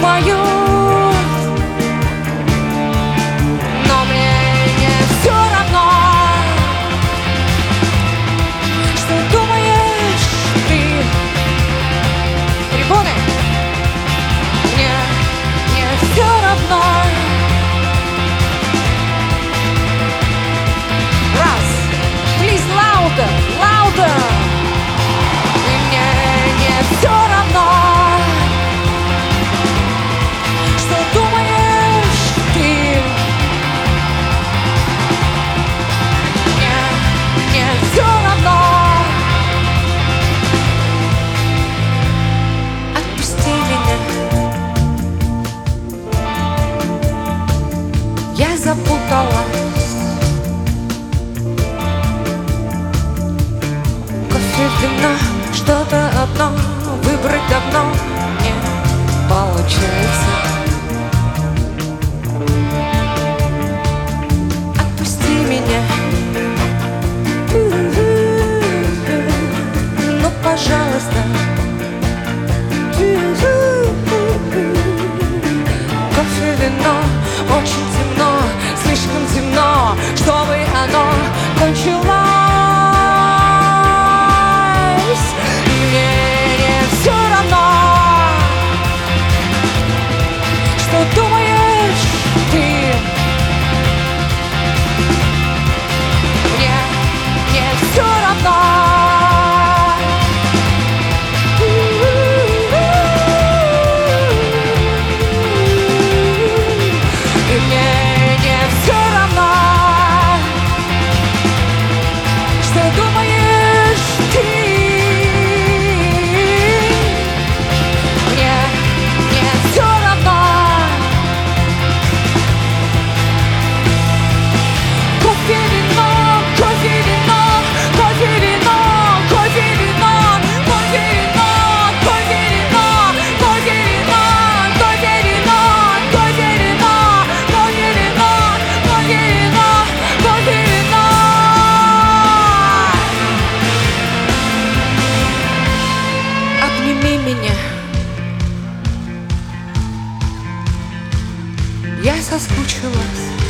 думаю, но мне не все равно, что думаешь ты. Трибуны, мне не все равно. Раз, please louder, louder. И мне не все равно, что думаешь ты. Мне не все равно. Отпусти меня. Я запуталась. Кофе, вино, что-то одно выбрать давно не получается. Отпусти меня. Ну, пожалуйста. Кофе, вино, очень темно, слишком темно, чтобы оно кончилось. Мне не все равно, что думаешь ты. Мне не все равно. И мне не все равно, что думаешь ты. Мне не все равно. Кофе, вино, кофе, вино, кофе, вино, кофе, вино, кофе, вино, кофе, вино, кофе, вино, кофе, вино, кофе, вино, кофе, вино, кофе, вино, кофе, вино. Обними меня. Я соскучилась.